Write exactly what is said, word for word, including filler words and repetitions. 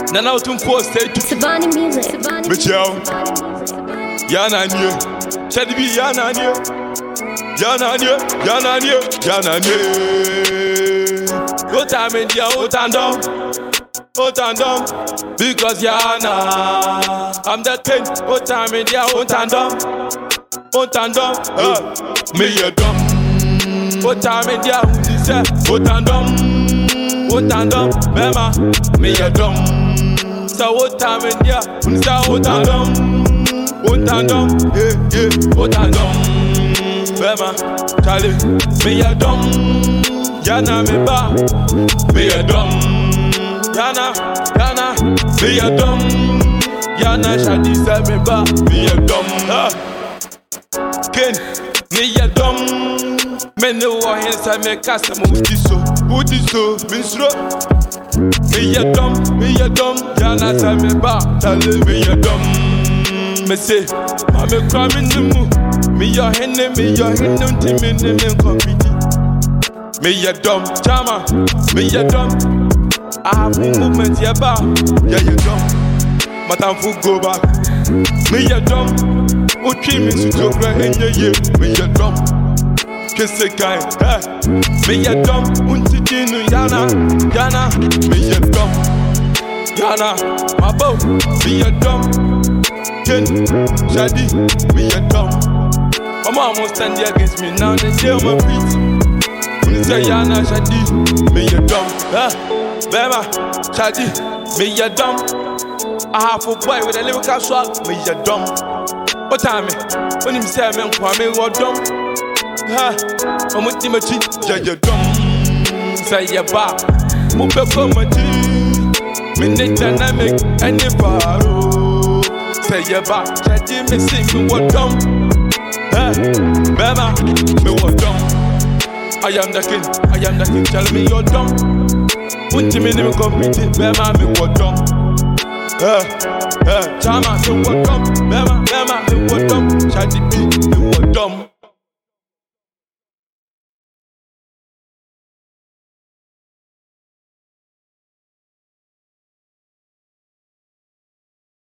Nana utum post say to Savannah music. Michelle. Yana nye. Shadi bi yana nye. Yana nye. Yana nye. Yana nye. Ota me dia otandom. Otandom. Because Yana, I'm the king. Ota me dia otandom. Otandom. Me a dumb. Ota me dia unise. Otandom. Otandom. Mema. Me a dumb. So what time in there? Unsa otandom, otandom, yeah yeah, otandom. Bema, Charlie, me a dumb, Yana me ba, me a dumb, Yana, Yana, me a dumb, Yana Shadi say me ba, me a dumb. Ken, me a dumb, me no one inside me cast me with this so, with this so, me slow. Me a dumb, me a dumb, Yana say me ba, tell me a dumb. Me say, ma me cry me nimu, me a henne, me a henne, unti me ne me compete. Me a dumb, chama, me a dumb. I have a movement here ba, yeah you dumb. But I'm full go back. Me a dumb, uchi me su jokra henye ye, me a dumb. Kiss a guy, eh? Me a dumb, unti dinu Yana, Yana, me a dumb, Yana, my bow, me a dumb, Ken, Shadi, me a dumb. My mom won't stand there against me now, they say on my feet. When you say Yana, Shadi, me a dumb, eh? Bema, Shadi, me a dumb. I have a boy with a lyrical swag, me a dumb. What time when him say me kwame what dumb? Ha, I'm with him a cheat, yeah, you're dumb. Say ya ba, move up on my team. Minute dynamic, and if I say ya ba, chat me sing me what dumb. Ha, Bema, me what dumb. I am the king, I am the king, tell me you're dumb. Put him in him compete, Bema, me what dumb. Ha, ha, Chama, me what dumb. Bema, Bema, me what dumb. Chat me, me what dumb.